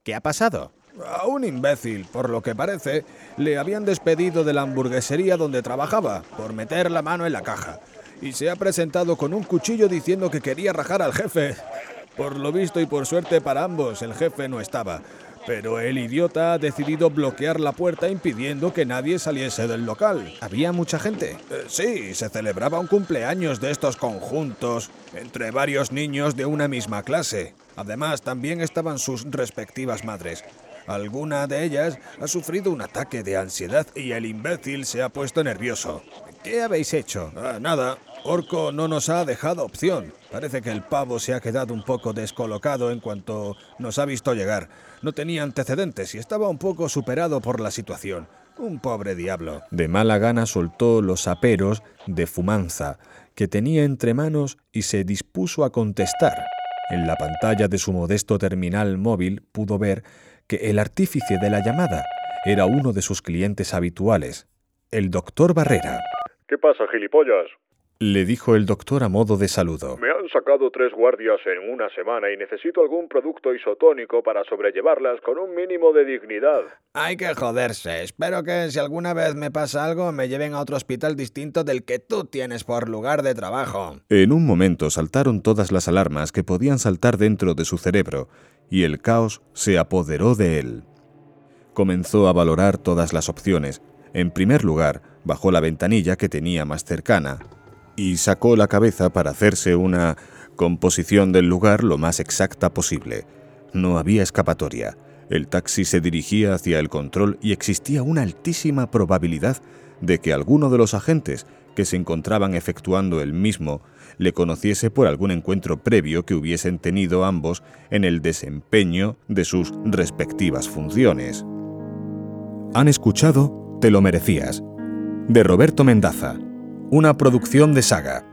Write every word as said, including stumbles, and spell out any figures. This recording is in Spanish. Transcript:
¿Qué ha pasado? A un imbécil, por lo que parece, le habían despedido de la hamburguesería donde trabajaba por meter la mano en la caja. Y se ha presentado con un cuchillo diciendo que quería rajar al jefe. Por lo visto y por suerte para ambos, el jefe no estaba. Pero el idiota ha decidido bloquear la puerta impidiendo que nadie saliese del local. ¿Había mucha gente? Eh, sí, se celebraba un cumpleaños de estos conjuntos entre varios niños de una misma clase. Además, también estaban sus respectivas madres. Alguna de ellas ha sufrido un ataque de ansiedad y el imbécil se ha puesto nervioso. ¿Qué habéis hecho? Ah, nada, Orco no nos ha dejado opción. Parece que el pavo se ha quedado un poco descolocado en cuanto nos ha visto llegar. No tenía antecedentes y estaba un poco superado por la situación. Un pobre diablo. De mala gana soltó los aperos de Fumanza que tenía entre manos y se dispuso a contestar. En la pantalla de su modesto terminal móvil pudo ver que el artífice de la llamada era uno de sus clientes habituales, el doctor Barrera. ¿Qué pasa, gilipollas? Le dijo el doctor a modo de saludo. Me han sacado tres guardias en una semana y necesito algún producto isotónico para sobrellevarlas con un mínimo de dignidad. Hay que joderse. Espero que si alguna vez me pasa algo me lleven a otro hospital distinto del que tú tienes por lugar de trabajo. En un momento saltaron todas las alarmas que podían saltar dentro de su cerebro y el caos se apoderó de él. Comenzó a valorar todas las opciones. En primer lugar, bajó la ventanilla que tenía más cercana y sacó la cabeza para hacerse una composición del lugar lo más exacta posible. No había escapatoria. El taxi se dirigía hacia el control y existía una altísima probabilidad de que alguno de los agentes que se encontraban efectuando el mismo le conociese por algún encuentro previo que hubiesen tenido ambos en el desempeño de sus respectivas funciones. Han escuchado Te lo merecías, de Roberto Mendaza, una producción de Saga.